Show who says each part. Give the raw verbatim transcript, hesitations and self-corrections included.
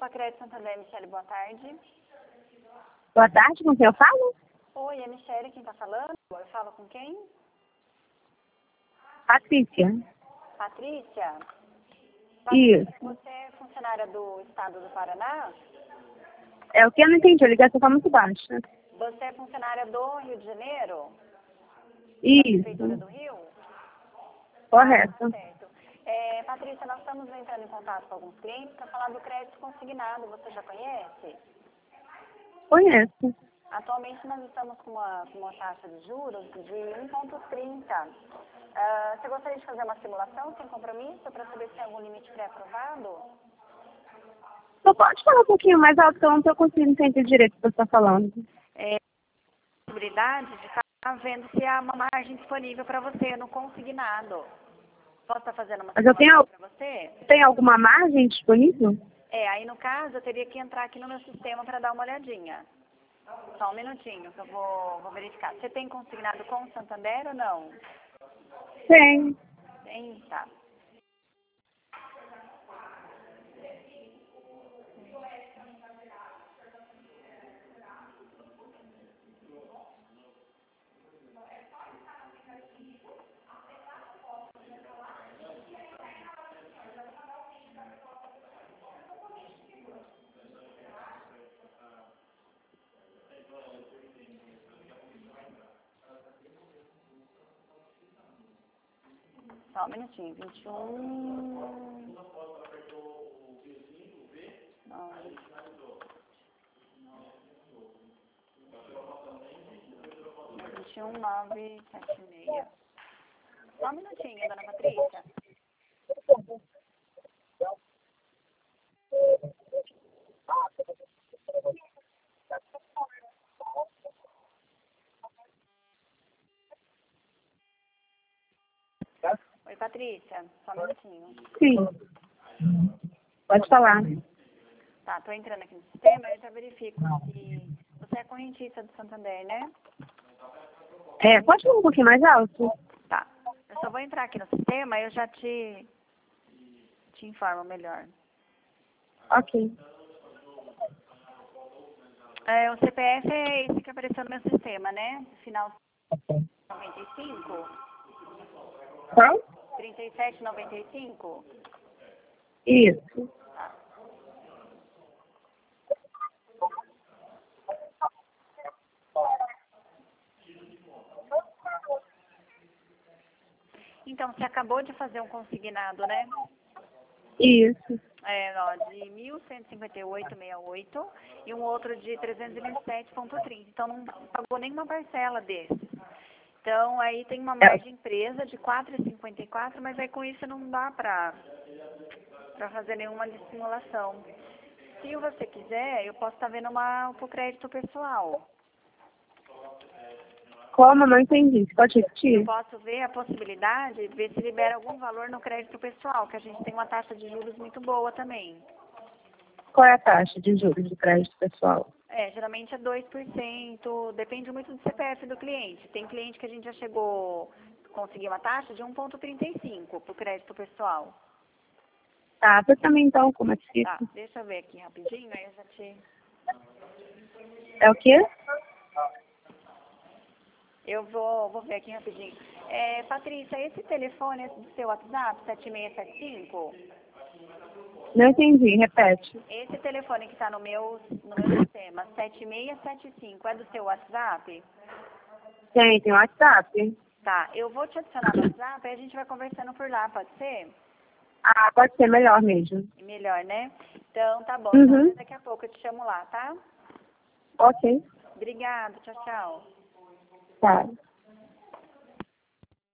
Speaker 1: Opa, Crédito Santander, Michele, boa tarde.
Speaker 2: Boa tarde, com quem eu falo?
Speaker 1: Oi, é Michele quem tá falando? Eu falo com quem?
Speaker 2: Patrícia.
Speaker 1: Patrícia?
Speaker 2: Isso.
Speaker 1: Patrícia, você é funcionária do Estado do Paraná?
Speaker 2: É o que eu não entendi, a ligação tá muito baixa.
Speaker 1: Você é funcionária do Rio de Janeiro? Da Prefeitura
Speaker 2: Isso.
Speaker 1: do Rio?
Speaker 2: Correto.
Speaker 1: Ah, certo. É, Patrícia, nós estamos entrando em contato com alguns clientes para falar do crédito consignado. Você já conhece?
Speaker 2: Conheço.
Speaker 1: Atualmente nós estamos com uma, com uma taxa de juros de um vírgula trinta. Ah, você gostaria de fazer uma simulação sem compromisso para saber se tem algum limite pré-aprovado?
Speaker 2: Você pode falar um pouquinho mais alto que eu não tô conseguindo entender direito o que você está falando.
Speaker 1: É, possibilidade de estar vendo se há uma margem disponível para você no consignado. Posso estar fazendo uma
Speaker 2: Mas eu tenho,
Speaker 1: simulação para você?
Speaker 2: tem alguma margem disponível?
Speaker 1: É, aí no caso eu teria que entrar aqui no meu sistema para dar uma olhadinha. Só um minutinho que eu vou, vou verificar. Você tem consignado com o Santander ou não?
Speaker 2: Tem.
Speaker 1: Tem, tá. Só um minutinho. vinte e um... nove. vinte e um, nove, sete, seis. Só um minutinho, dona Patrícia. Oi, Patrícia. Só um minutinho.
Speaker 2: Sim. Pode falar.
Speaker 1: Tá, tô entrando aqui no sistema, eu já verifico se você é correntista do Santander, né?
Speaker 2: É, pode falar um pouquinho mais alto?
Speaker 1: Tá. Eu só vou entrar aqui no sistema e eu já te, te informo melhor.
Speaker 2: Ok.
Speaker 1: É, o C P F é esse que apareceu no meu sistema, né? Final noventa e cinco?
Speaker 2: Qual?
Speaker 1: trinta e sete noventa e cinco?
Speaker 2: Isso.
Speaker 1: Tá. Então, você acabou de fazer um consignado, né?
Speaker 2: Isso.
Speaker 1: É, ó, de mil cento e cinquenta e oito vírgula sessenta e oito e um outro de trezentos e vinte e sete vírgula trinta. Então, não pagou nenhuma parcela desses. Então, aí tem uma margem presa de quatro vírgula cinquenta e quatro, mas aí com isso não dá para para fazer nenhuma dissimulação. Se você quiser, eu posso estar vendo uma pro crédito pessoal.
Speaker 2: Como? Não entendi. Você pode
Speaker 1: Eu
Speaker 2: repetir?
Speaker 1: posso ver a possibilidade de ver se libera algum valor no crédito pessoal, que a gente tem uma taxa de juros muito boa também.
Speaker 2: Qual é a taxa de juros de crédito pessoal?
Speaker 1: É, geralmente é dois por cento, depende muito do C P F do cliente. Tem cliente que a gente já chegou a conseguir uma taxa de um vírgula trinta e cinco para o crédito pessoal.
Speaker 2: Tá, você também então, como é que fica?
Speaker 1: Tá, deixa eu ver aqui rapidinho, aí eu já te...
Speaker 2: É o quê?
Speaker 1: Eu vou, vou ver aqui rapidinho. É, Patrícia, esse telefone é do seu WhatsApp, sete seis sete cinco?
Speaker 2: Não entendi, repete.
Speaker 1: Esse telefone que está no meu, no meu sistema, sete seis sete cinco, é do seu WhatsApp?
Speaker 2: Tem, tem WhatsApp.
Speaker 1: Tá, eu vou te adicionar no WhatsApp e a gente vai conversando por lá, pode ser?
Speaker 2: Ah, pode ser melhor mesmo.
Speaker 1: Melhor, né? Então, tá bom.
Speaker 2: Uhum.
Speaker 1: Então, daqui a pouco eu te chamo lá, tá?
Speaker 2: Ok.
Speaker 1: Obrigada, tchau, tchau.
Speaker 2: Tá.